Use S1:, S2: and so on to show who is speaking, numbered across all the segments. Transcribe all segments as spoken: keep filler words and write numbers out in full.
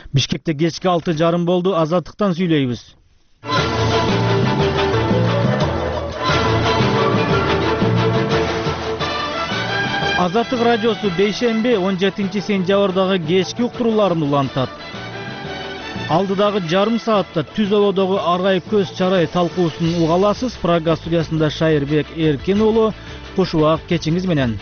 S1: Бишкекте кечки алты жарым болду. Азаттыктан сүйлөйбүз. Азаттык радиосу бейшемби он жетинчи сентябрдагы кечки уктурууларын улантат. Алдыдагы жарым саатта түз ободогу аргайып көз чарай талкуусун уга аласыз. Прага студиясында Шайырбек Эркин уулу. Куш убак кечиңиз менен.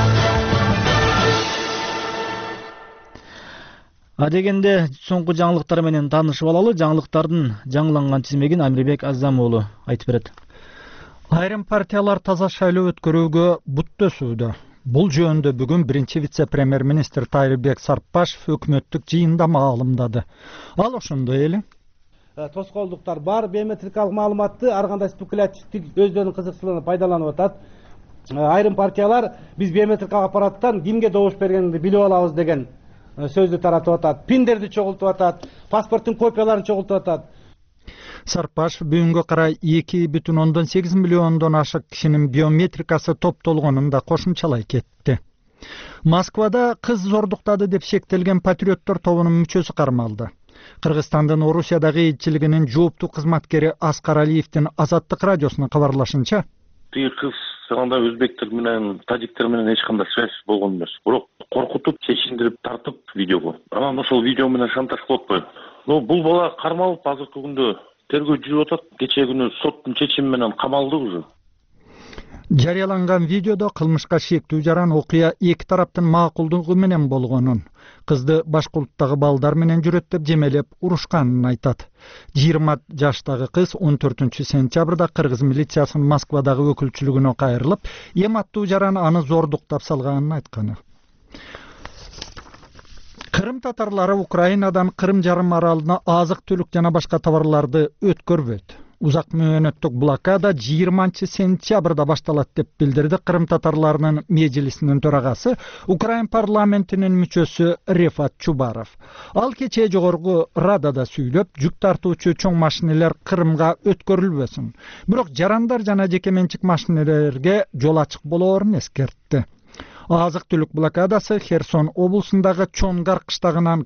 S1: Адегенде соңку жаңылыктар менен таанышып алалы. Жаңылыктардын жаңыланган тизмегин Амирбек Азам уулу айтып берет.
S2: Айрым партиялар таза шайлоо өткөрүүгө бут төсүүдө. Бул жөнүндө бүгүн биринчи вице-премьер-министр Тайырбек Сарпбашев өкмөттүк жыйында маалымдады. Ал ошондой эле.
S3: Тоскоолдуктар бар, биометрикалык маалыматты ар кандай спекулятивдик өздөрүнүн кызыкчылыгына пайдаланып атат. Айрым партиялар биз биометрикалык аппараттан кимге добуш бергенди билип алабыз деген сөздү таратып атат. Пиндерди чогултуп атат, паспорттун копияларын чогултуп атат.
S2: Сарпбашев бүгүнгө карай эки бүтүн ондон сегиз миллиондон ашык кишинин биометрикасы топтолгонун да кошумчалай кетти. Москвада кыз зордуктады деп шектелген патриоттор тобунун мүчөсү кармалды. Кыргызстандын Орусиядагы элчилигинин жооптуу кызматкери Аскар Алиевдин Азаттык радиосуна кабарлашынча,
S4: тиги кыз анда өзбектер менен, тажиктер менен эч кандай связь болгон эмес. Бирок коркутуп, чечиндирип тартып видеого. Анан ошол видео менен шантаж кылып атпайбы? Но бул бала кармалып азыркы күндө тергөө жүрүп атат. Кече күнү соттун чечими менен камалды уже.
S2: Жарыяланган видеодо кылмышка шектүү жаран окуя эки тараптын макулдугу менен болгонун, кызды башка улуттагы балдар менен жүрөт деп жемелеп урушканын айтат. жыйырма жаштагы кыз он төртүнчү сентябрда кыргыз милициясынын Москвадагы өкүлчүлүгүнө кайрылып, эм аттуу жаран аны зордуктап салганын айтканы. Кырым татарлары Украинадан Кырым жарым аралына азык-түлүк жана башка товарларды өткөрбөйт. Узак мөөнөттүк блокада жыйырманчы сентябрда башталат деп билдирди Кырым татарларынын мejlisинин төрагасы, Украин парламентинин мүчөсү Рефат Чубаров. Ал кечээ жогорку радада сүйлөп, жүк тартуучу чоң машинелер Кырымга өткөрүлбөсүн. Бирок жарандар жана жеке менчик машинелерге жол ачык болоорун эскертти. Азык-түлүк блокадасы Херсон облусундагы Чонгар кыштагынан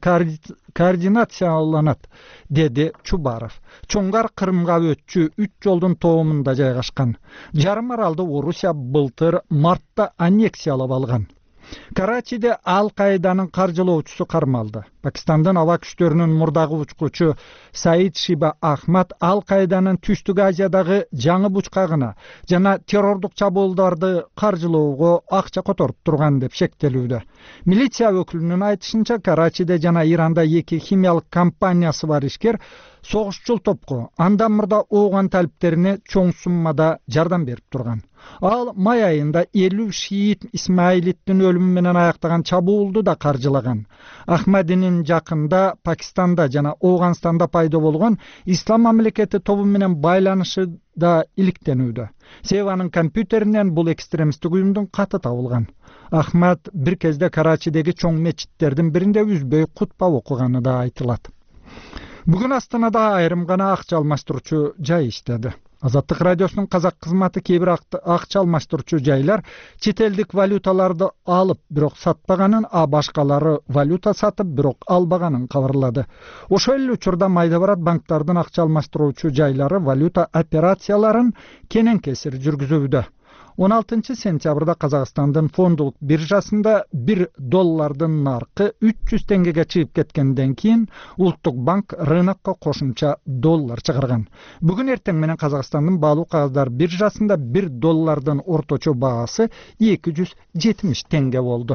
S2: координацияланат, деди Чубаров. Чонгар Кырымга өтчү үч жолдун тоомунда жайгашкан. Жарым аралды Орусия былтыр мартта аннексиялап алган. Карачиде Ал-Каиданын каржылоочусу кармалды. Пакистандын аба күчтөрүнүн мурдагы учкучу Саид Шиба Ахмад Ал-Каиданын Түштүк Азиядагы жаңы бучкагына жана террордук чабуулдарды каржылоого акча которуп турган деп шектелүүдө. Милиция өкүлүнүн айтышынча, Карачиде жана Иранда эки химиялык компаниясы бар ишкер согушчул топко андан мурда ооган талиптерине чоң суммада жардам берип турган. Ал май айында элүү шиит Исмаилиттин өлүмү менен аяктаган чабуулду да каржылаган. Ахмадинин жакында Пакистанда жана Ооганстанда пайда болгон Ислам мамлекети тобу менен байланышы да иликтенүүдө. Себеби анын компьютеринен бул экстремисттик уюмдун каты табылган. Ахмад бир кезде Карачидеги чоң мечиттердин биринде үзбөй кутба окуганы да айтылат. Бүгүн Астанада айрым гана акча алмаштыруучу жай иштеди. Азаттык радиосунун казак кызматы кээ бир акча алмаштыруучу жайлар чет элдик валюталарды алып, бирок сатпаганын, а башкалары валюта сатып, бирок албаганын кабарлады. Ошол эле учурда майда барат банктардын акча алмаштыруучу жайлары валюта операцияларын кенен кесир жүргүзүүдө. он алтынчы сентябрда Казакстандын фондулук биржасында бир доллардын наркы үч жүз теңгеге чыгып кеткенден кийин Улуттук банк рынокко кошумча доллар чыгарган. Бүгүн эртең менен Казакстандын баалуу кагаздар биржасында бир доллардын орточо баасы эки жүз жетимиш теңге болду.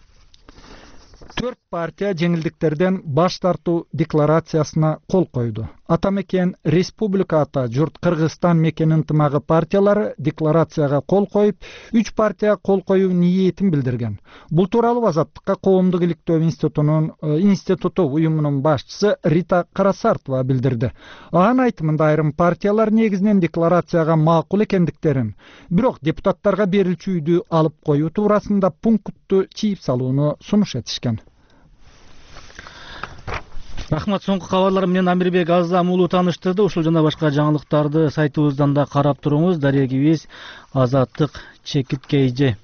S2: Төрт партия жеңилдиктерден баш тартуу декларациясына кол койду. Атамекен Республика ата журт Кыргызстан мекен ынтымагы партиялары декларацияга кол коюп, үч партия кол коюу ниетин билдирген. Бул тууралуу Азаттыкка коомдук иликтөө институтунун институту уюмунун башчысы Рита Карасартова билдирди. Анын айтымында айрым партиялар негизинен декларацияга макул экендиктерин, бирок депутаттарга берилчүydү алып коюу туурасында пунктту чийип салууну сунуш этишкен.
S1: Рахмат, соңку кабарлар менен Амирбек Азам уулу тааныштырды. Ушул жана башка жаңылыктарды сайтыбыздан да карап туруңуз. Дарегибиз Азаттык чекит кейже.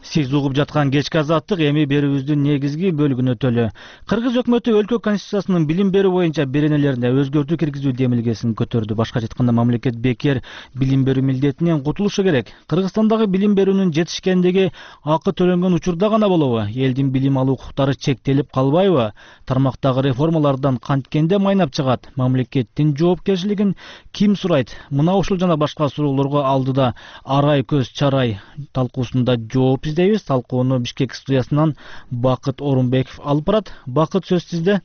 S1: Сиз угуп жаткан кечки азаттык эми берүүбүздүн негизги бөлүгүнө өтөлү. Кыргыз өкмөтү өлкө конституциясынын билим берүү боюнча беренелерине өзгөртүү киргизүү демилгесин көтөрдү. Башка айтканда, мамлекет бекер билим берүү милдетинен кутулушу керек. Кыргызстандагы билим берүүнүн жетишкендиги акы төлөнгөн учурда гана болобу? Элдин билим алуу укуктары чектелип калбайбы? Тармактагы реформалардан канткенде майнап чыгат? Мамлекеттин жоопкерчилигин ким сурайт? Мына ушул жана башка суроолорго алдыда арай көз чарай талкуусунда жооп издейбиз. Талкууну Бишкек студиясынан Бакыт Орунбеков алып барат. Бакыт, сөз сизде.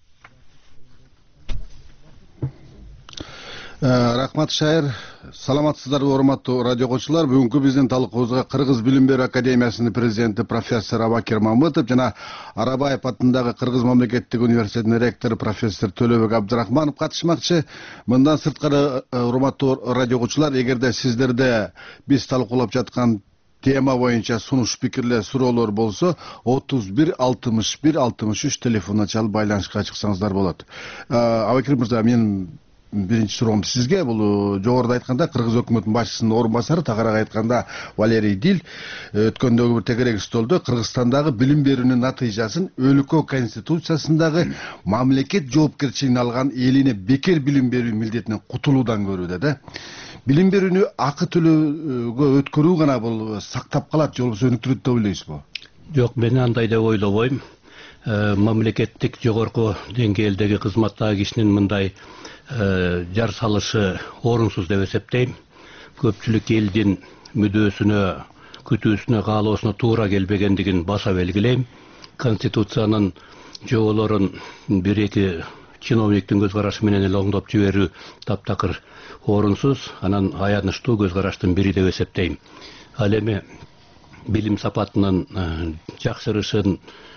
S5: Рахмат Шайыр. Саламатсыздарбы, урматтуу радио коңчулар. Бүгүнкү биздин талкуубузга Кыргыз билим берүү академиясынын президенти профессор Абакир Мамытов жана Арабаев атындагы Кыргыз мамлекеттик университетинин ректору профессор Төлөбек Абдрахманов катышмакчы. Мындан сырткары, урматтуу радио коңчулар, эгерде сиздерде биз талкуулап жаткан тема боюнча сунуш пикирлер, суроолор болсо, отуз бир алтымыш бир алтымыш үч телефонуна чалып байланышка чыксаңыздар болот. Абакир мырза, мен биринчи суроом сизге. Бул жогоруда айтканда Кыргыз өкмөтүнүн башчысынын орун басары, тагыраак айтканда Валерий Дил өткөндөгү бир тегерек столдо Кыргызстандагы билим берүүнүн натыйжасын өлкө конституциясындагы мамлекет жоопкерчилигин алган элине бекер билим берүү милдетинен кутулуудан көрүүдө да. Билим берүүнү акы төлөөгө өткөрүү гана бул сактап калат, же болбосо өнүктүрөт деп ойлойсузбу?
S6: Жок, мен андай деп ойлобойм. Мамлекеттик жогорку деңгээлдеги кызматтагы кишинин мындай жар салышы орунсуз деп эсептейм. Көпчүлүк элдин мүдөөсүнө, күтүүсүнө, каалоосуна туура келбегендигин баса белгилейм. Конституциянын жоболорун бир-эки чиновниктин көз карашы менен эле оңдоп жиберүү таптакыр орунсуз, анан аянычтуу көз караштын бири деп эсептейм. Ал эми билим сапатынын жакшырышын,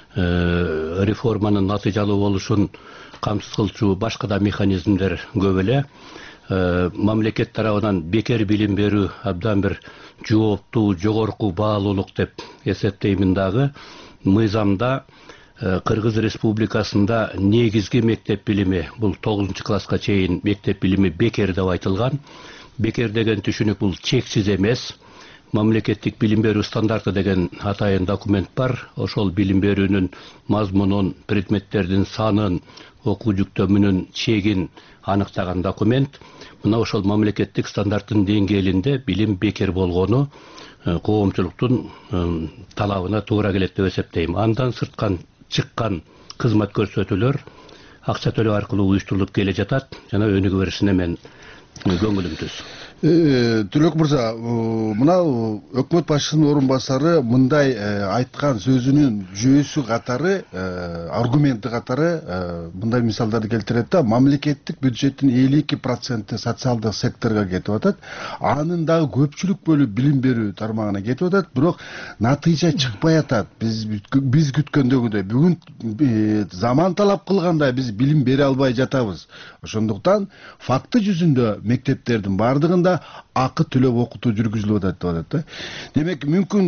S6: реформанын натыйжалуу болушун камсыз кылчу башка да механизмдер көп эле. Мамлекет тарабынан бекер билим берүү абдан бир жооптуу, жогорку баалуулук деп эсептеймин дагы. Мыйзамда Кыргыз Республикасында негизги мектеп билими, бул тогузунчу класска чейин мектеп билими бекер деп айтылган. Бекер деген түшүнүк бул чексиз эмес. Мамлекеттик билим берүү стандарты деген атайын документ бар. Ошол билим берүүнүн мазмунун, предметтердин санын, окуу жүктөмүнүн чегин аныктаган документ. Мына ошол мамлекеттик стандарттын деңгээлинде билим бекер болгону коомчулуктун талабына туура келет деп эсептейм. Андан сырткан чыккан кызмат көрсөтүүлөр акча төлөө аркылуу уюштурулуп келе жатат жана өнүгө беришине мен көңүлүм түз.
S5: Төлөк мырза, мына өкмөт башчысынын орун басары мындай айткан сөзүнүн жүйөсү катары, аргументи катары мындай мисалдарды келтирет да, мамлекеттик бюджеттин элүү эки проценти социалдык секторго кетип атат. Анын дагы көпчүлүк бөлүгү билим берүү тармагына кетип атат, бирок натыйжа чыкпай атат. Биз биз күткөндөгүдөй бүгүн заман талап кылгандай биз билим бере албай жатабыз. Ошондуктан факты жүзүндө мектептердин бардыгында акы төлөп окутуу жүргүзүлүп атат деп атат да. Демек, мүмкүн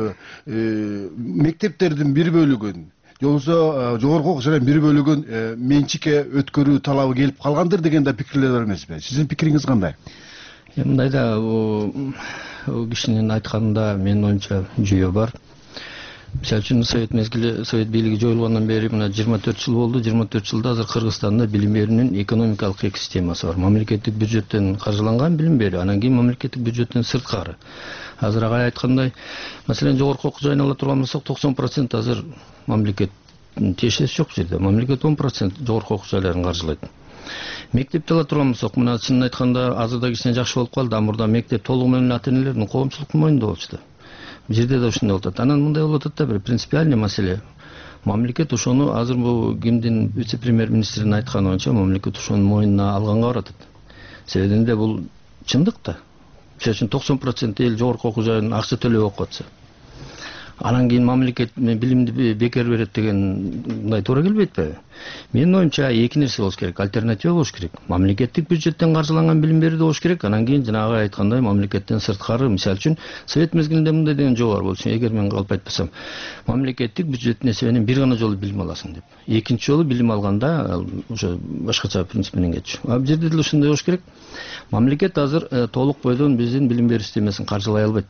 S5: мектептердин бир бөлүгүн, же болбосо жогорку окуу жайдын бир бөлүгүн менчикке өткөрүү талабы келип калгандыр деген да пикирлер бар эмеспи? Сиздин пикириңиз кандай?
S7: Мындай да кишинин айтканында менин оюмча жүйө бар. Мисалы үчүн Совет мезгили, Совет бийлиги жоюлгандан бери мына жыйырма төрт жыл болду. жыйырма төрт жылда азыр Кыргызстанда билим берүүнүн экономикалык эки системасы бар. Мамлекеттик бюджеттен каржыланган билим берүү, анан кийин мамлекеттик бюджеттен сырткары. Азыр агай айткандай, маселен, жогорку окуу жайын ала турган болсок, токсон процент азыр мамлекет тиешеси жок жерде. Мамлекет он процент жогорку окуу жайларын каржылайт. Мектепти ала турган болсок, мына чынын айтканда азырда кичине жакшы болуп калды. А мурда мектеп толугу менен ата энелердин, коомчулуктун мойнунда болчу да. Бул жерде да ушундай болуп атат. Анан мындай болуп атат да, бир принципиальный маселе. Мамлекет ошону азыр бул кимдин вице-премьер-министринин айтканы боюнча мамлекет ошону мойнуна алганга баратат. Себебинде бул чындык да. Мисалы үчүн токсон процент эл жогорку окуу жайын акча төлөп окуп атса, анан кийин мамлекет билимди бекер берет деген мындай туура келбейт-пи? Менин оюмча эки нерсе болуш керек. Альтернатива болуш керек. Мамлекеттик бюджеттен каржыланган билим берүү болуш керек. Анан кийин жанагы айткандай мамлекеттен сырткары, мисалы үчүн Совет мезгилинде мындай деген жол бар болчу. Эгер мен калп айтпасам, мамлекеттик бюджеттин эсебинен бир гана жолу билим аласың деп. Экинчи жолу билим алганда ошо башкача принцип менен кетчү. А бул жерде деле ушундай болуш керек. Мамлекет азыр толук бойдон биздин билим берүү системасин каржылай албайт.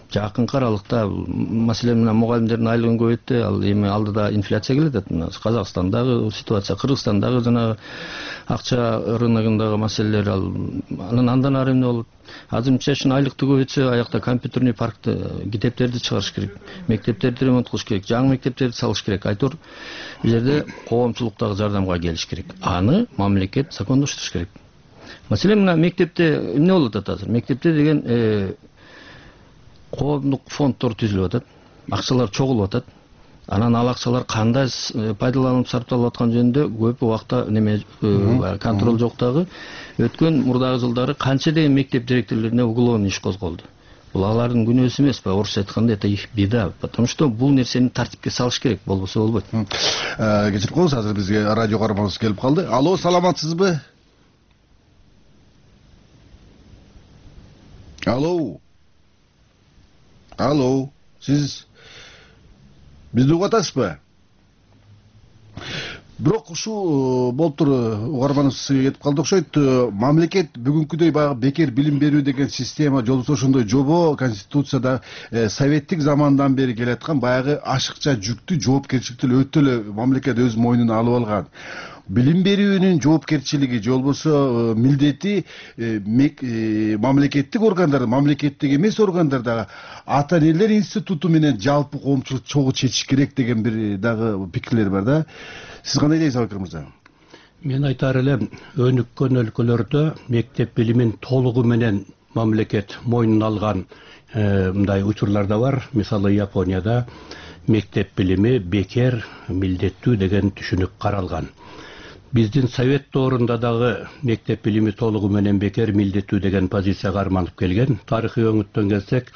S7: жакынкы аралыкта маселен мына мугалимдердин айлыгын көбөйтті, ал эми алдыда инфляция келет атат. Казакстандагы ситуация, Кыргызстандагы жанагы акча рыногундагы маселелер, ал анан андан ары эмне болот? Азыр мисалы үчүн айлыкты көбөйтсө, аякта компьютерный паркты, китептерди чыгарыш керек, мектептерди ремонт кылыш керек, жаңы мектептерди салыш керек. Айтор бул жерде коомчулуктагы жардамга келиш керек. Аны мамлекет закондоштуруш керек. Маселен мына мектепте эмне болуп атат азыр? Мектепте деген коомдук фонддор түзүлүп атат, акчалар чогулуп атат. Анан ал акчалар кандай пайдаланылып сарпталып аткан жөнүндө көп убакта неме контроль жок дагы. Өткөн мурдагы жылдары канча деген мектеп директорлоруна уголовный иш козголду. Бул алардын күнөөсү эмеспи? Орусча айтканда это их беда, потому что бул нерсени тартипке салыш керек, болбосо болбойт.
S5: Кечирип коюңуз, азыр бизге радио каарманыбыз келип калды. Алло, саламатсызбы? Алло. Алло, сиз бизди угуп атасызбы? Бирок ушул болуптур, угарманыбыз кетип калды окшойт. Мамлекет бүгүнкүдөй баягы бекер билим берүү деген система, жолбосо ошондой жобо Конституцияда советтик замандан бери келаткан баягы ашыкча жүктү, жоопкерчиликти өтө эле мамлекет өз мойнуна алып алган. Билим берүүнүн жоопкерчилиги, жолбосо милдети мамлекеттик органдар, мамлекеттик эмес органдардагы ата энелер институту менен жалпы коомчулук чогуу чечиш керек деген бир дагы пикирлер бар да. Сиз кандай дейсиз, Абакир мырза?
S6: Мен айтар элем, өнүккөн өлкөлөрдө мектеп билимин толугу менен мамлекет мойнуна алган мындай учурлар да бар. Мисалы Японияда мектеп билими бекер, милдеттүү деген түшүнүк каралган. Биздин совет доорунда дагы мектеп билими толугу менен бекер, милдеттүү деген позиция карманып келген. Тарыхый өңүттөн келсек,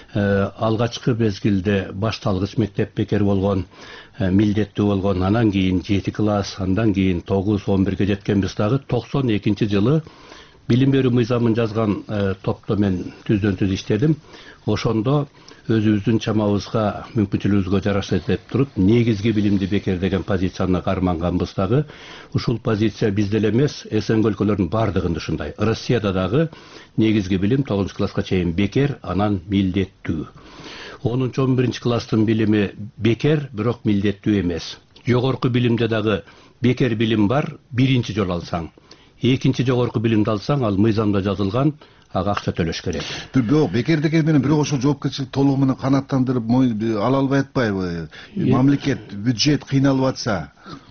S6: алгачкы мезгилде башталгыч мектеп бекер болгон, милдеттүү болгон, анан кийин жети класс, андан кийин тогуз, он бирге жеткенбиз дагы токсон экинчи жылы билим берүү мыйзамын жазган топто мен түздөн түз иштедим. Ошондо өзүбүздүн чамабызга, мүмкүнчүлүгүбүзгө жараша деп туруп, негизги билимди бекер деген позицияны карманганбыз дагы. Ушул позиция бизде эле эмес, СНГ өлкөлөрүнүн бардыгында ушундай. Россияда дагы негизги билим тогузунчу класска чейин бекер, анан милдеттүү. онунчу он биринчи класстын билими бекер, бирок милдеттүү эмес. Жогорку билимде дагы бекер билим бар, биринчи жолу алсаң. Экинчи жогорку билимди алсаң, ал мыйзамда жазылган, ага акча төлөш керек.
S5: Бирок бекер деген менен бирок ошол жоопкерчилик толугу менен канааттандырып ала албай атпайбы? Мамлекет, бюджет кыйналып атса.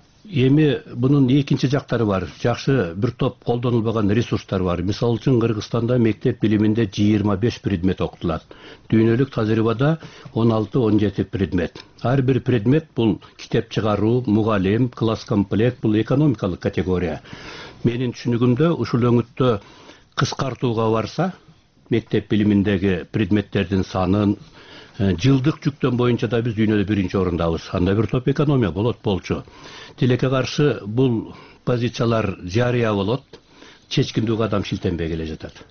S6: Эми бунун экинчи жактары бар. Жакшы бир топ колдонулбаган ресурстар бар. Мисалы үчүн Кыргызстанда мектеп билиминде жыйырма беш предмет окутулат. Дүйнөлүк тажрыйбада он алты он жети предмет. Ар бир предмет бул китеп чыгаруу, мугалим, класс комплект, бул экономикалык категория. Менин түшүнүгүмдө ушул өңүттө кыскартууга барса, мектеп билиминдеги предметтердин санын жылдык жүктөн боюнча да биз дүйнөдө биринчи орундабыз. Анда бир топ экономия болот болчу. Тилекке каршы бул позициялар жарыя болот, чечкиндүү кадам шилтенбей келе жатат.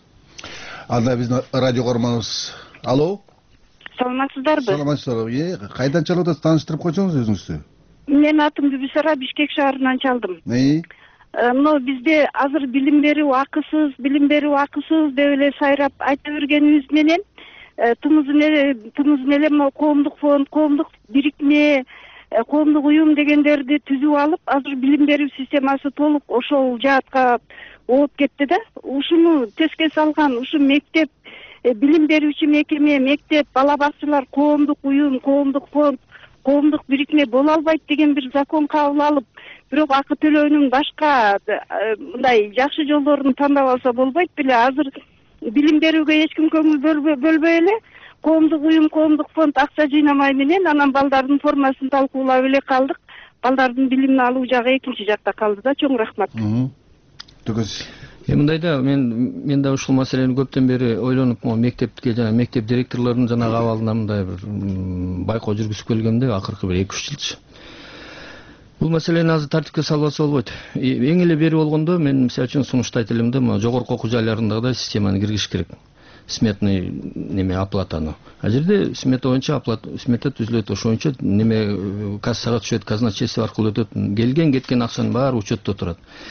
S5: Анда биздин радио каарманыбыз. Алло.
S8: Саламатсыздарбы?
S5: Саламатсыздарбы. Кайдан чалып атасыз? Тааныштырып койсоңуз өзүңүздү.
S8: Менин атым Бүбүсара, Бишкек шаарынан чалдым.
S5: Неи?
S8: Мына бизде азыр билим берүү акысыз, билим берүү акысыз деп эле сайрап айта бергенибиз менен тымызын эле тымызын эле могу коомдук фонд, коомдук бирикме, коомдук уюм дегендерди түзүп алып, азыр билим берүү системасы толук ошол жаатка ооп кетти да. Ушуну теске салган, ушу мектеп, билим берүүчү мекеме, мектеп, бала бакчалар, коомдук уюм, коомдук фонд, коомдук бирикме боло албайт деген бир закон кабыл алып, бирок акы төлөөнүн башка мындай жакшы жолдорун тандап алса болбойт беле. Азыр билим берүүгө эч ким көңүл бөлбөй эле, коомдук уюм, коомдук фонд акча жыйнамай менен анан балдардын формасын талкуулап эле калдык. Балдардын билимин алуу жагы экинчи жакта калды да. Чоң рахмат.
S5: Түгүз.
S7: Мындай да, мен мен да ушул маселени көптөн бери ойлонуп, мектепке жана мектеп директорлорунун жанагы абалына мындай бир байкоо жүргүзүп келгемде акыркы бир эки үч жылчы. Бул маселени азыр тартипке салбаса болбойт. Эң эле бери болгондо мен мисалы үчүн сунуштайт элем да, жогорку окуу жайларындагы системаны киргизиш керек. Сметный неме оплатаны. А жерде смета боюнча оплата, смета түзүлөт, ошончо неме кассага түшөт, казначейство аркылуу өтөт. Келген кеткен акчанын баары учетто турат.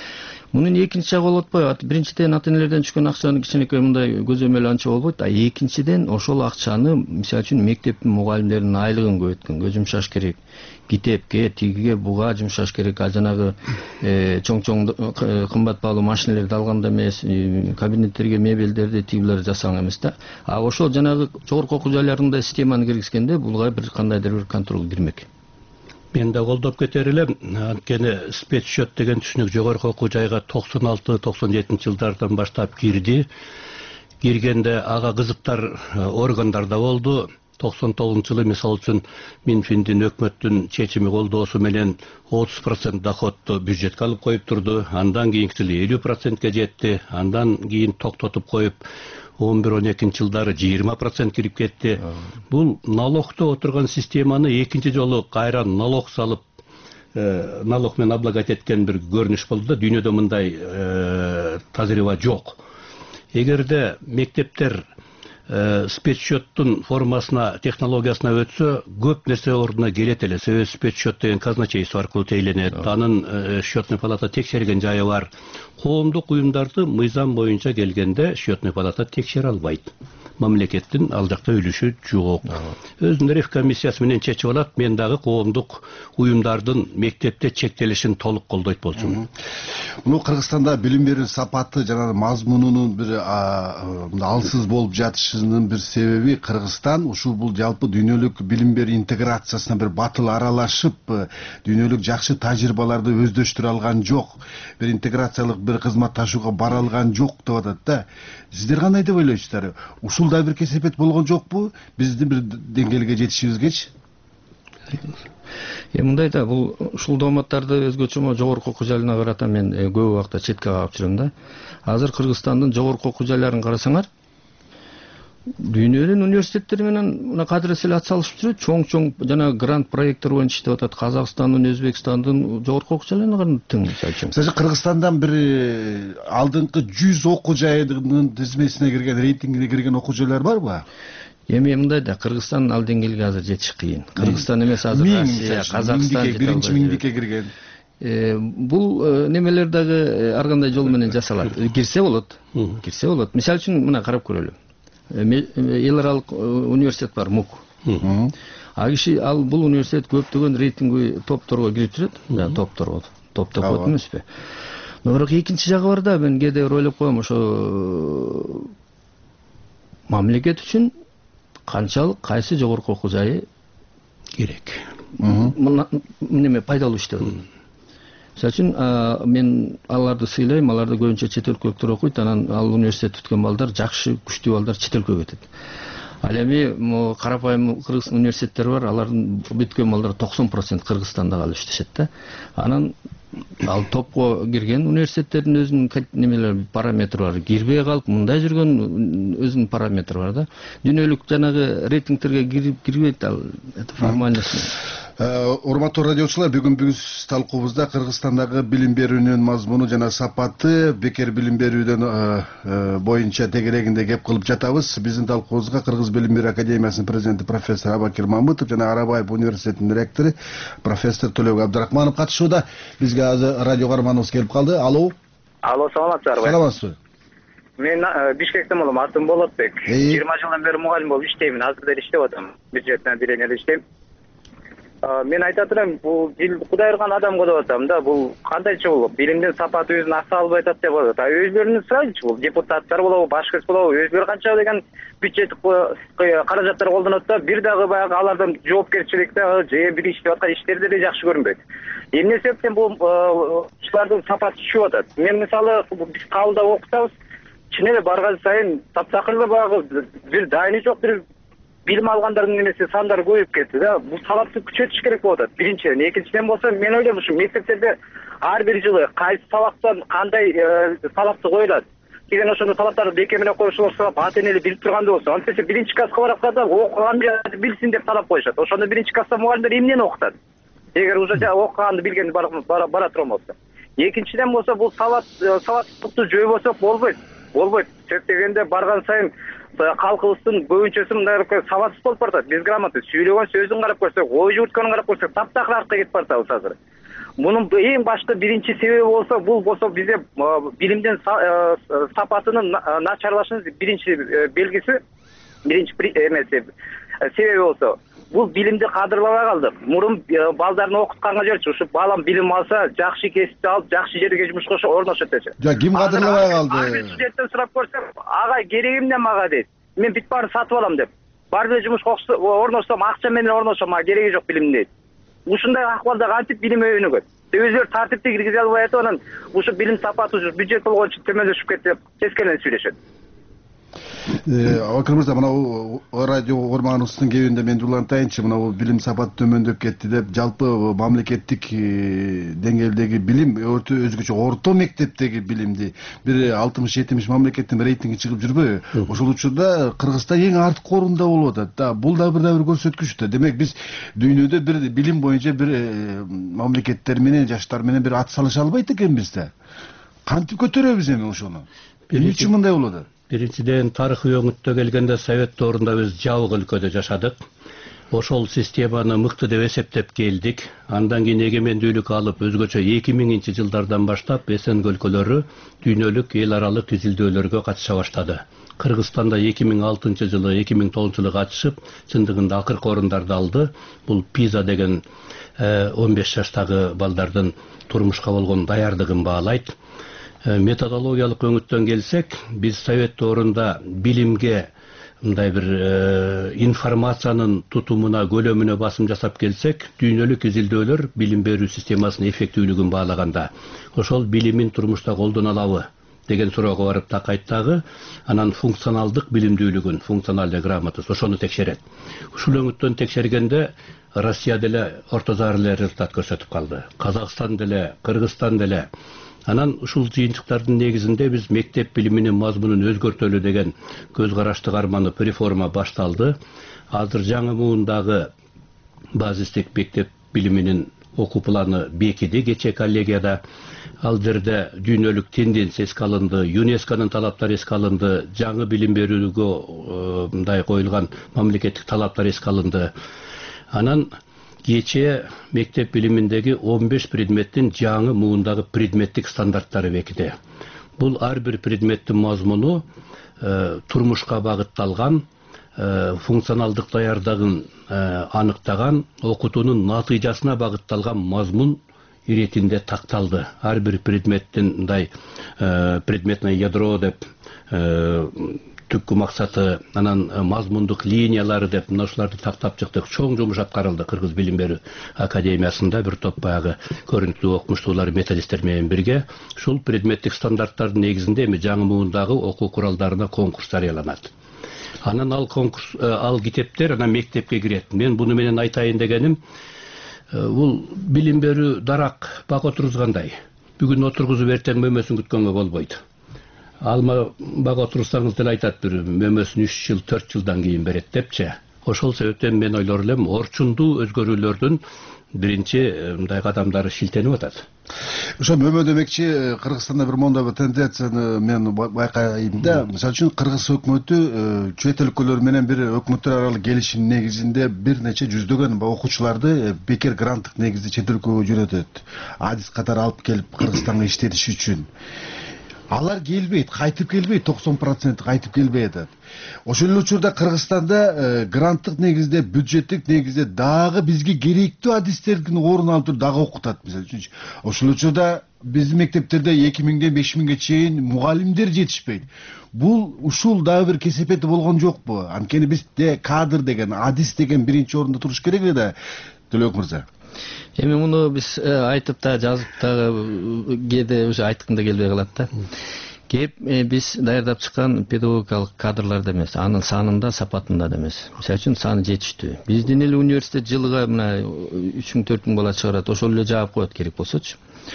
S7: Мунун экинчи жагы болуп атпайбы? Биринчиден ата энелерден түшкөн акчаны кичинекей мындай көзөмөл анча болбойт. А экинчиден ошол акчаны мисалы үчүн мектептин мугалимдеринин айлыгын көбөйткөнгө жумшаш керек. Китепке, тигиге, буга жумшаш керек. А жанагы чоң-чоң кымбат баалуу машиналерди алганда эмес, кабинеттерге мебелдерди, тигилерди жасаган эмес да. А ошол жанагы жогорку окуу жайларында системаны киргизгенде булга бир кандайдыр бир контроль кирмек.
S6: Мен да колдоп кетер элем. Анткени спецсчет деген түшүнүк жогорку окуу жайга токсон алты токсон жетинчи жылдардан баштап кирди. Киргенде ага кызыктар органдарда болду. токсон тогузунчу жылы мисалы үчүн Минфиндин өкмөттүн чечими колдоосу менен отуз процент доходду бюджетке алып коюп турду. Андан кийинки жылы элүү процентке жетти. Андан кийин токтотуп коюп он бир он экинчи жылдары жыйырма процент кирип кетти. Бул налогто отурган системаны экинчи жолу кайра налог салып, налог менен облагать эткен бир көрүнүш болду да, дүйнөдө мындай тажрыйба жок. Эгерде мектептер спецсчеттун формасына, технологиясына өтсө, көп нерсе ордуна келет эле. Себеби спецсчет деген казначейство аркылуу тейлөнөт. Анын счетный палата текшерген жайы бар. Коомдук уюмдарды мыйзам боюнча келгенде счетный палата текшере албайт. Мамлекеттин ал жакта үлүшү жок. Өзүнүн реф комиссиясы менен чечип алат. Мен дагы коомдук уюмдардын мектепте чектелишин толук колдойт болчумун.
S5: Муну Кыргызстанда билим берүү сапаты жана мазмунунун бир алсыз болуп жатышынын бир себеби Кыргызстан ушул бул жалпы дүйнөлүк билим берүү интеграциясына бир батыл аралашып, дүйнөлүк жакшы тажрыйбаларды өздөштүрө алган жок. Бир интеграциялык бир кызматташууга бара алган жок деп атат да. Сиздер кандай деп ойлойсуздар? Ушул да бир кесепет болгон жокпу? Биздин бир деңгээлге жетишибизгечи?
S7: Э мындай да, бул ушул дооматтарды өзгөчө жогорку окуу жайларына карата мен көп убакта четке кагып жүрөм да. Азыр Кыргызстандын жогорку окуу жайларын карасаңар, дүйнөнүн университеттери менен мына кадырес эле ат салышып жүрөт. Чоң-чоң жана грант проекттер боюнча иштеп атат. Казакстандын, Өзбекстандын жогорку окуу жайларына карата тең мисалы үчүн.
S5: Сиз Кыргызстандан бир алдыңкы жүз окуу жайынын тизмесине кирген, рейтингине кирген окуу жайлар барбы?
S7: Эми мындай да, Кыргызстан ал деңгээлге азыр жетиш кыйын. Кыргызстан эмес азыр Россия, Казакстан
S5: биринчи миңдикке кирген.
S7: Бул немелер дагы ар кандай жол менен жасалат. Кирсе болот. Кирсе болот. Мисалы үчүн мына карап көрөлү. Эл аралык университет бар, МУК. А киши ал бул университет көптөгөн рейтинговый топторго кирип жүрөт. Топторго. Топ деп коет эмеспи? Бирок экинчи жагы бар да, мен кээде ойлоп коем, ошо мамлекет үчүн канчалык кайсы жогорку окуу жайы
S6: керек.
S7: Неме пайдалуу иштеп. Мисалы үчүн мен аларды сыйлайм, аларды көбүнчө чет өлкөлүктөр окуйт, анан ал университет бүткөн балдар, жакшы, күчтүү балдар чет өлкөгө кетет. Ал эми карапайым кыргыз университеттери бар, алардын бүткөн балдар токсон процент Кыргызстанда калып иштешет да. Анан ал топко кирген университеттердин өзүнүн немелери, параметри бар. Кирбей калып, мындай жүргөн өзүнүн параметри бар да. Дүйнөлүк жанагы рейтингтерге кирип кирбейт, ал это формальность.
S5: Урматтуу радиочулар, бүгүн биз талкуубузда Кыргызстандагы билим берүүнүн мазмуну жана сапаты, бекер билим берүүдөн боюнча тегерегинде кеп кылып жатабыз. Биздин талкуубузга Кыргыз билим берүү академиясынын президенти профессор Абакир Мамытов жана Арабаев университетинин ректору профессор Төлөбек Абдрахманов катышууда. Бизге азыр радио каарманыбыз келип калды. Алло.
S9: Алло, саламатсыздарбы?
S5: Саламатсызбы?
S9: Мен Бишкектен болом, атым Болотбек. жыйырма жылдан бери мугалим болуп иштеймин, азыр деле иштеп атам. Бюджеттен отделениеде иштейм. Мен айтып атырам, бул Кудай ырган адамга деп атам да, бул кандайча бул билимдин сапаты өзүн аса албай атат деп атат. А өзлөрүнүн сурайлычы, бул депутаттар болобу, башкасы болобу, өзлөрү канча деген бюджеттик каражаттар колдонот да, бир дагы баягы алардан жоопкерчилик дагы же бир иштеп аткан иштери деле жакшы көрүнбөйт. Эмне себептен бул ушулардын сапаты түшүп атат? Мен мисалы биз кабылда окутабыз, чын эле барган сайын таптакыр баягы бир дайыны жок, бир билим алгандардын немеси сандары көбөйүп кетти да. Бул талапты күчөтүш керек болуп атат. Биринчиден, экинчиден болсо мен ойлойм ушу мектептерде ар бир жылы кайсы сабактан кандай талапты коюлат. Кеген ошондой талаптарды бекер менен коюшулса, ата энелер билип тургандай болсо, антсе биринчи класска баратканда окуган билсин деп талап коюшат. Ошондо биринчи класста мугалимдер эмнени окутат? Эгер уже окуганды билгенди бара турган болсо. Экинчиден болсо, бул сабат сабаттыкты жойбосок болбойт. Болбойт. Сөп дегенде барган сайын калкыбыздын көбүнчөсү мындай сабатсыз болуп баратат. Безграмотный сүйлөгөн сөзүн карап көрсөк, ой жүгүрткөнүн карап көрсөк, таптакыр артка кетип баратабыз азыр. мунун эң башкы биринчи себеби болсо, бул болсо бизде билимдин сапатынын начарлашынын биринчи белгиси, биринчи эмеси себеби болсо, бул билимди кадырлабай калдык. Мурун балдарын окутканга жиберчү, ушу балам билим алса, жакшы кесипти алып, жакшы жерге жумушка орношот дечи.
S5: Жок, ким кадырлабай калды?
S9: Студенттен сурап көрсөм, ага кереги эмне мага дейт. Мен бүт баарын сатып алам деп. Бар бир жумушка орношсом, акча менен орношом, мага кереги жок билим дейт. Ушундай акыбалда кантип билим өйнөгөт? Өздөрү тартипти киргизе албай атып, анан ушу билим сапаты ушу бюджет болгон үчүн төмөндөшүп кетти деп тескерен сүйлөшөт.
S5: Абакир мырза, мына радио угарманыбыздын кебинде мен улантайынчы, мына билим сапаты төмөндөп кетти деп, жалпы мамлекеттик деңгээлдеги билим, өзгөчө орто мектептеги билимди бир алтымыш жетимиш мамлекеттин рейтинги чыгып жүрбөйбү? Ошол учурда Кыргызстан эң арткы орунда болуп атат да. Бул да бир да бир көрсөткүч да. Демек биз дүйнөдө бир билим боюнча бир мамлекеттер менен, жаштар менен бир ат салыша албайт экенбиз да. Кантип көтөрөбүз эми ошону? Эмне үчүн мындай болуп атат?
S6: Биринчиден, тарыхый өңүттө келгенде Совет доорунда биз жабык өлкөдө жашадык. Ошол системаны мыкты деп эсептеп келдик. Андан кийин эгемендүүлүк алып, өзгөчө эки миңинчи жылдардан баштап СНГ өлкөлөрү дүйнөлүк эл аралык изилдөөлөргө катыша баштады. Кыргызстанда эки миң алтынчы жылы, эки миң тогузунчу жылы катышып, чындыгында акыркы орундарды алды. Бул Пиза деген он беш жаштагы балдардын турмушка болгон даярдыгын баалайт. Методологиялык өңүттөн келсек, биз Совет доорунда билимге мындай бир информациянын тутумуна, көлөмүнө басым жасап келсек, дүйнөлүк изилдөөлөр билим берүү системасынын эффективдүүлүгүн баалаганда, ошол билимин турмушта колдоно алабы деген суроого барып такайт дагы, анан функционалдык билимдүүлүгүн, функциональный грамотность, ошону текшерет. Ушул өңүттөн текшергенде Россия деле орто зар эле результат көрсөтүп калды. Казакстан деле, Кыргызстан деле. Анан ушул жыйынтыктардын негизинде биз мектеп билиминин мазмунун өзгөртөлү деген көз карашты карманып реформа башталды. Азыр жаңы муундагы базистик мектеп билиминин окуу планы бекиди кечээ коллегияда. Ал жерде дүйнөлүк тенденция эске алынды, ЮНЕСКОнун талаптары эске алынды, жаңы билим берүүгө мындай коюлган мамлекеттик талаптар эске алынды. Анан кечээ мектеп билиминдеги он беш предметтин жаңы муундагы предметтик стандарттары бекиди. Бул ар бир предметтин мазмуну турмушка багытталган, функционалдык даярдыгын аныктаган, окутуунун натыйжасына багытталган мазмун иретинде такталды. Ар бир предметтин мындай предметное ядро деп, түпкү максаты, анан мазмундук линиялары деп мына ушуларды тактап чыктык. Чоң жумуш аткарылды Кыргыз билим берүү академиясында. Бир топ баягы көрүнүктүү окумуштуулар, методисттер менен бирге ушул предметтик стандарттардын негизинде эми жаңы муундагы окуу куралдарына конкурс жарыяланат. Анан ал конкурс, ал китептер анан мектепке кирет. Мен буну менен айтайын дегеним, бул билим берүү дарак бак отургузгандай. Бүгүн отургузуп эртең мөмөсүн күткөнгө болбойт. Алма бак отурсаңыз деле айтат, бир мөмөсүн үч жыл, төрт жылдан кийин берет депчи. Ошол себептен мен ойлор элем, орчундуу өзгөрүүлөрдүн биринчи мындай кадамдары шилтенип атат.
S5: Ошо мөмө демекчи, Кыргызстанда бир мондой бир тенденцияны мен байкайм да. Мисалы үчүн Кыргыз өкмөтү чет өлкөлөр менен бир өкмөттөр аралык келишим негизинде бир нече жүздөгөн окуучуларды бекер гранттык негизде чет өлкөгө жөнөтөт. Адис катары алып келип Кыргызстанга иштетиш үчүн. Алар келбейт, кайтып келбейт, токсон процент кайтып келбей атат. Ошол эле учурда Кыргызстанда гранттык негизде, бюджеттик негизде дагы бизге керектүү адистердин орун алып туруп дагы окутат. Мисалы үчүн, ошол учурда биздин мектептерде эки миңден беш миңге чейин мугалимдер жетишпейт. Бул ушул дагы бир кесепети болгон жокпу? Анткени бизде кадр деген, адис деген биринчи орунда туруш керек эле да, Төлөбек мырза.
S7: Эми муну биз айтып да, жазып да, кээде уже айтканда келбей калат да. Кеп биз даярдап чыккан педагогикалык кадрларда эмес, анын санында, сапатында да эмес. Мисалы үчүн саны жетиштүү. Биздин эле университет жылыга мына үч миң төрт миң бала чыгарат, ошол эле жаап коет керек болсочу.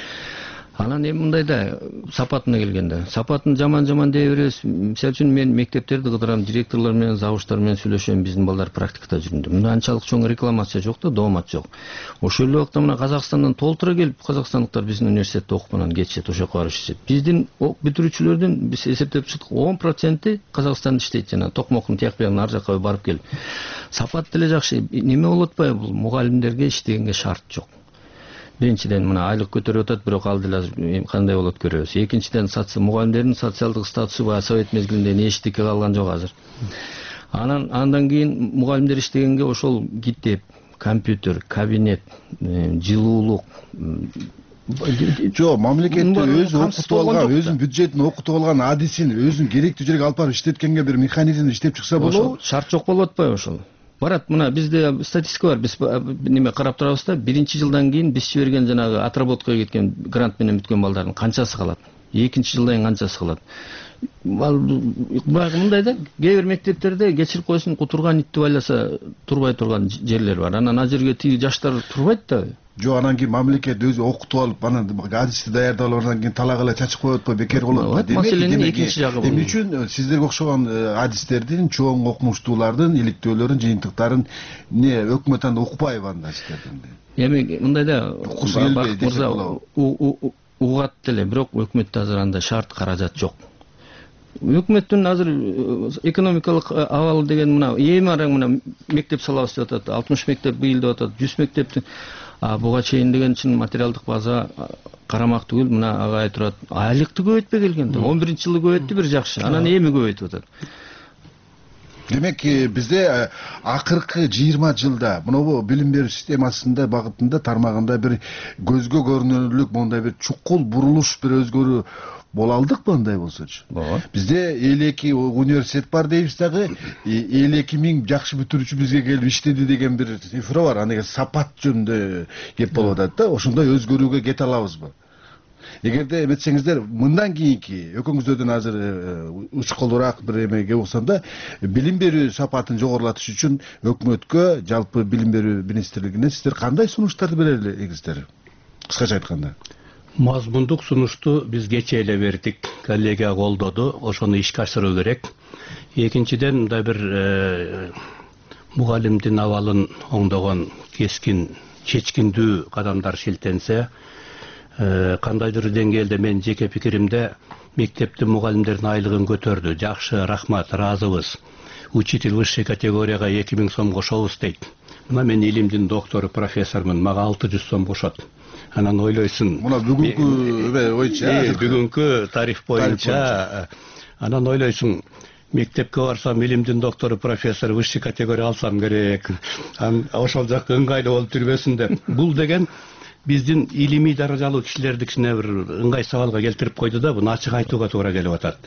S7: Анан эми мындайда сапатына келгенде, сапатын жаман-жаман дей беребиз. Мисалы үчүн мен мектептерди кыдырам, директорлор менен, завуштар менен сүйлөшөм, биздин балдар практикада жүрүндү. Мында анчалык чоң рекламация жок да, доомат жок. Ошол эле убакта мына Казакстандан толтура келип, казакстандыктар биздин университетте окуп анан кетишет, ошол жака барып иштешет. Биздин бүтүрүүчүлөрдүн биз эсептеп чыктык, он проценти Казакстанда иштейт, жана токмоктун тияк биягына ар жака барып келип. Сапат деле жакшы, неме болуп атпайбы? Бул мугалимдерге иштегенге шарт жок. биринчиден мына айлык көтөрүп атат, бирок ал деле азыр кандай болот көрөбүз. Экинчиден мугалимдердин социалдык статусу баягы совет мезгилинде эчтеке калган жок азыр. Анан андан кийин мугалимдер иштегенге ошол китеп, компьютер, кабинет, жылуулук.
S5: Жо, мамлекетте өзү окутуп алган, өзүнүн бюджетин окутуп алган, адисин, өзүнүн керектүү жерге алып барып иштеткенге бир механизм иштеп чыкса болобу?
S7: Шарт жок болуп атпайбы ошол? Барат, мына бизде статистика бар. Биз неме карап турабыз да, биринчи жылдан кийин биз жиберген жанагы отработкага кеткен грант менен бүткөн балдардын канчасы калат? Экинчи жылдан кийин канчасы калат? Баягы мындай да, кээ бир мектептерде кечирип койсун, кутурган итти байласа турбай турган жерлер бар. Анан ал жерге тиги жаштар турбайт да.
S5: Жо, анан кийин мамлекет өзү окутуп алып, анан адисти даярдап алып, анан кийин талак эле чачып коет го, бекер болот.
S7: Маселенин экинчи жагы бул.
S5: Эмне үчүн сиздерге окшогон адистердин, чоң окумуштуулардын иликтөөлөрүн, жыйынтыктарын не өкмөт анда укпайбы анда сиздердин?
S7: Эми мындай да, Бакыт мырза угат деле, бирок өкмөттө азыр андай шарт, каражат жок. Өкмөттүн азыр экономикалык абалы деген мына эми араң мына мектеп салабыз деп атат, алтымыш мектеп быйыл деп атат, жүз мектептин буга чейин деген чын материалдык база карамак түгүл, мына агай турат. Айлыкты көбөйтпөй келген да. он биринчи жылы көбөйттү бир жакшы. Анан эми көбөйтүп атат.
S5: Демек, бизде акыркы жыйырма жылда мына билим берүү системасында багытында тармагында бир көзгө көрүнөрлүк мондай бир чукул бурулуш, бир өзгөрүү боло алдыкпы андай болсочу? Бизде элүү эки университет бар дейбиз дагы, элүү эки миң жакшы бүтүрүүчү бизге келип иштеди деген бир цифра бар. Аны сапат жөнүндө кеп болуп атат да. Ошондой өзгөрүүгө кете алабызбы? Эгерде эметсеңиздер, мындан кийинки өкүңүздөрдөн азыр учкулураак бир эмеге уксамда, билим берүү сапатын жогорулатыш үчүн өкмөткө, жалпы билим берүү министрлигине сиздер кандай сунуштарды бере элексиздер? Кыскача айтканда.
S6: Мазмундук сунушту биз кечээ эле бердик, коллегия колдоду, ошону ишке ашыруу керек. Экинчиден, мындай бир мугалимдин абалын оңдогон кескин, чечкиндүү кадамдар шилтенсе, кандайдыр деңгээлде мен жеке пикиримде мектептин мугалимдердин айлыгын көтөрдү. Жакшы, рахмат, ыраазыбыз. Учитель высшей категорияга эки миң сом кошобуз дейт. Мына мен илимдин доктору, профессормун, мага алты жүз сом кошот. Анан ойлойсуң.
S5: Мына бүгүнкү боюнча,
S6: бүгүнкү тариф боюнча, анан ойлойсуң, мектепке барсам, илимдин доктору, профессор, высший категория алсам керек. Ошол жакка ыңгайлуу болуп жүрбөсүн деп. Бул деген биздин илимий даражалуу кишилердикине бир ыңгай сабалга келтирип койду да, буну ачык айтууга туура келип атат.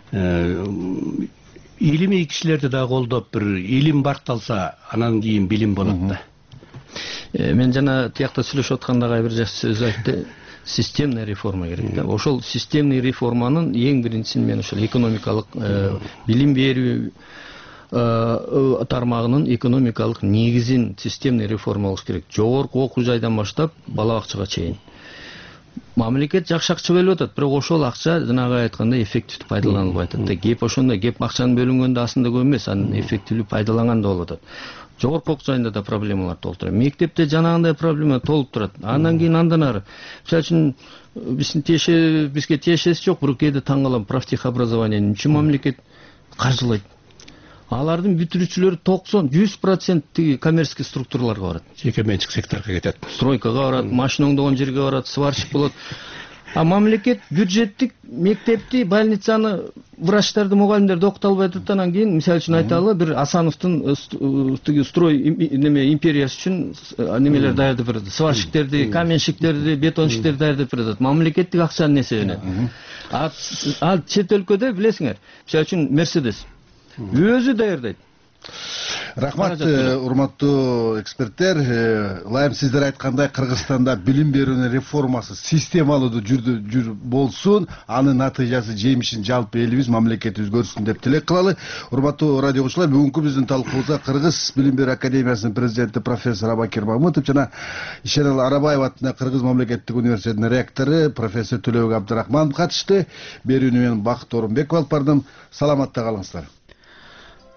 S6: Илимий кишилерди да колдоп, бир илим барталса, анан кийин билим болот да.
S7: Мен жана тиякта сүйлөшүп атканда бир жакшы сөз айтты. Системный реформа керек да. Ошол системный реформанын эң биринчисин мен ошол экономикалык билим берүү тармагынын экономикалык негизин системный реформа кылыш керек. Жогорку окуу жайдан баштап бала бакчага чейин. Мамлекет жакшы акча бөлүп атат, бирок ошол акча жанагы айткандай эффективдүү пайдаланылбай атат да. Кеп ошондой, кеп акчанын бөлүнгөндө аслында көп эмес, анын эффективдүү пайдаланганда болуп атат. Жогорку окуу жайында да проблемалар толуп турат. Мектепте жанагындай проблема толуп турат. Андан кийин андан ары. Мисалы үчүн биздин тиешеси, бизге тиешеси жок, бирок кээде таң калам, профтехобразованиени үчүн мамлекет каржылайт. Алардын бүтүрүүчүлөрү токсон жүз процент коммерческий структураларга барат.
S6: Жеке менчик секторго кетет.
S7: Стройкага барат, машина оңдогон жерге барат, сварщик болот. А мамлекет бюджеттик мектепти, больницаны, врачтарды, мугалимдерди окута албай атат. Анан кийин, мисалы үчүн айталы, бир Асановдун тиги строй неме империясы үчүн немелер даярдап берет. Сварщиктерди, каменщиктерди, бетонщиктерди даярдап берет. Мамлекеттик акчанын эсебинен. А чет өлкөдө билесиңер, мисалы үчүн Мерседес өзү даярдайт.
S5: Рахмат, урматтуу эксперттер. Ылайым сиздер айткандай, Кыргызстанда билим берүүнүн реформасы системалуу жүрүп болсун, анын натыйжасы, жемишин жалпы элибиз, мамлекетибиз көрсүн деп тилек кылалы. Урматтуу радио угуучулар, бүгүнкү биздин талкуубузда Кыргыз билим берүү академиясынын президенти профессор Абакир Мамытов жана Ишенел Арабаев атындагы Кыргыз мамлекеттик университетинин ректору профессор Төлөбек Абдрахманов катышты. Берүүнү мен Бакыт Орунбеков алып бардым. Саламатта калыңыздар.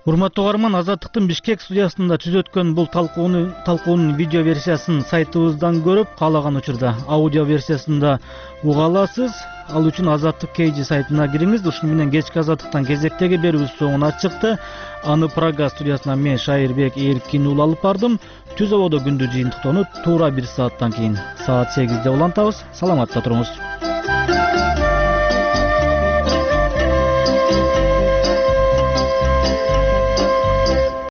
S1: Урматтуу угарман, Азаттыктын Бишкек студиясында түз өткөн бул талкуунун талкуунун видео версиясын сайтыбыздан көрүп, каалаган учурда аудио версиясында уга аласыз. Ал үчүн Азаттык кей жи сайтына кириңиз. Ушуну менен кечки Азаттыктан кезектеги берүүбүз соңуна чыкты. Аны Прага студиясынан мен Шайырбек Эркин уулу алып бардым. Түз ободо күндү жыйынтыктоону туура бир сааттан кийин саат сегизде улантабыз. Саламатта туруңуз.